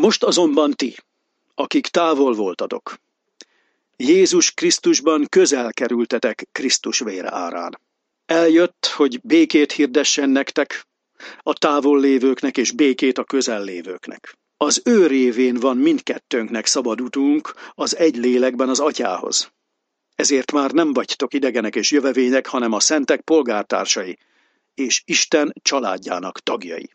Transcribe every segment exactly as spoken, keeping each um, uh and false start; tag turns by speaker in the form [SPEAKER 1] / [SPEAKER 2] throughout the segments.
[SPEAKER 1] Most azonban ti, akik távol voltatok, Jézus Krisztusban közel kerültetek Krisztus vére árán. Eljött, hogy békét hirdessen nektek, a távol lévőknek és békét a közel lévőknek. Az ő révén van mindkettőnknek szabad utunk az egy lélekben az Atyához. Ezért már nem vagytok idegenek és jövevények, hanem a szentek polgártársai, és Isten családjának tagjai.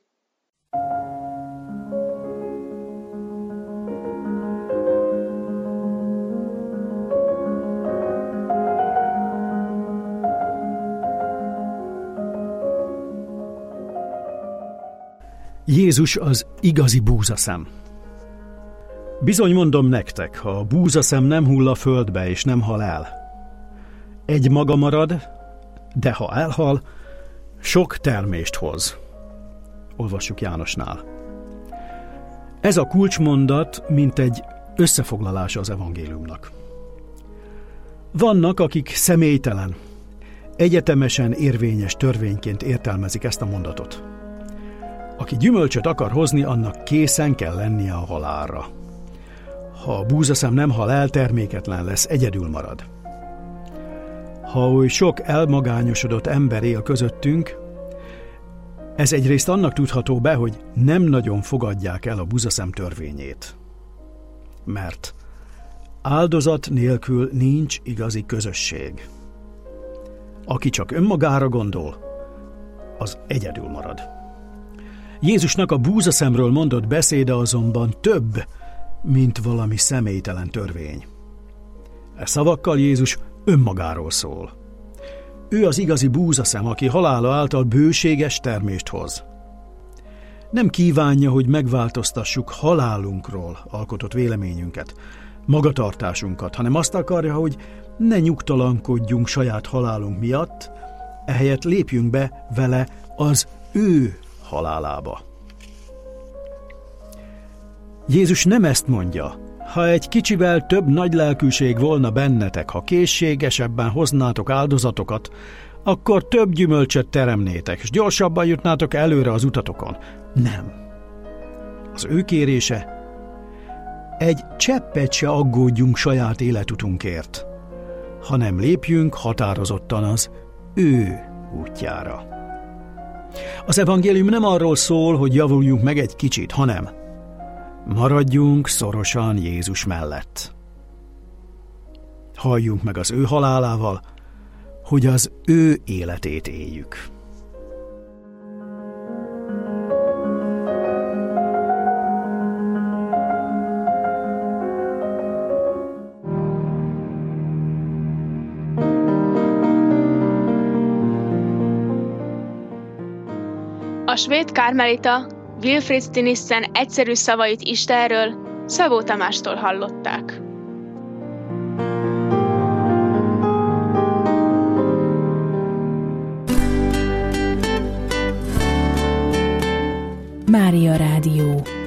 [SPEAKER 2] Jézus az igazi búzaszem. Bizony mondom nektek, ha a búzaszem nem hull a földbe és nem hal el, egy maga marad, de ha elhal, sok termést hoz. Olvassuk Jánosnál. Ez a kulcsmondat, mint egy összefoglalása az evangéliumnak. Vannak, akik személytelen, egyetemesen érvényes törvényként értelmezik ezt a mondatot. Aki gyümölcsöt akar hozni, annak készen kell lennie a halálra. Ha a búzaszem nem hal el, terméketlen lesz, egyedül marad. Ha oly sok elmagányosodott ember él közöttünk, ez egyrészt annak tudható be, hogy nem nagyon fogadják el a búzaszem törvényét. Mert áldozat nélkül nincs igazi közösség. Aki csak önmagára gondol, az egyedül marad. Jézusnak a búzaszemről mondott beszéde azonban több, mint valami személytelen törvény. E szavakkal Jézus önmagáról szól. Ő az igazi búzaszem, aki halála által bőséges termést hoz. Nem kívánja, hogy megváltoztassuk halálunkról alkotott véleményünket, magatartásunkat, hanem azt akarja, hogy ne nyugtalankodjunk saját halálunk miatt, ehelyett lépjünk be vele az ő halálába. Jézus nem ezt mondja: ha egy kicsivel több nagy lelkűség volna bennetek, ha készségesebben hoznátok áldozatokat, akkor több gyümölcsöt teremnétek, és gyorsabban jutnátok előre az utatokon. Nem. Az ő kérése: egy cseppet se aggódjunk saját életutunkért, hanem lépjünk határozottan az ő útjára. Az evangélium nem arról szól, hogy javuljunk meg egy kicsit, hanem maradjunk szorosan Jézus mellett. Halljunk meg az ő halálával, hogy az ő életét éljük.
[SPEAKER 3] A svéd kármelita Wilfrid Stinissen egyszerű szavait Istenről Szabó Tamástól hallották.
[SPEAKER 4] Mária Rádió.